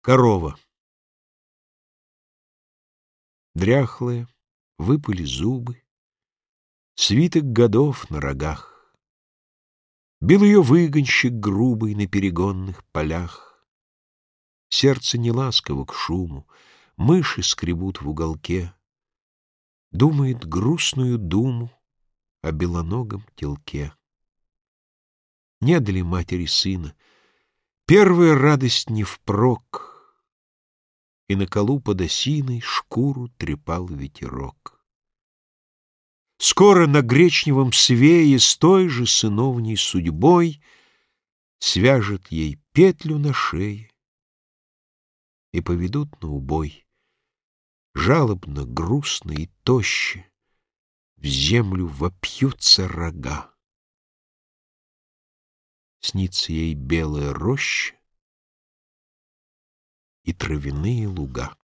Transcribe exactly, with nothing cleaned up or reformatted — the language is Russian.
Корова. Дряхлая, выпали зубы, свиток годов на рогах. Бил ее выгонщик грубый на перегонных полях. Сердце не ласково к шуму, мыши скребут в уголке. Думает грустную думу о белоногом телке. Не дали матери сына, первая радость не впрок, и на колу под осиной шкуру трепал ветерок. Скоро на гречневом свее с той же сыновней судьбой свяжет ей петлю на шее и поведут на убой. Жалобно, грустно и тоще в землю вопьются рога. Снится ей белая роща и травяные луга.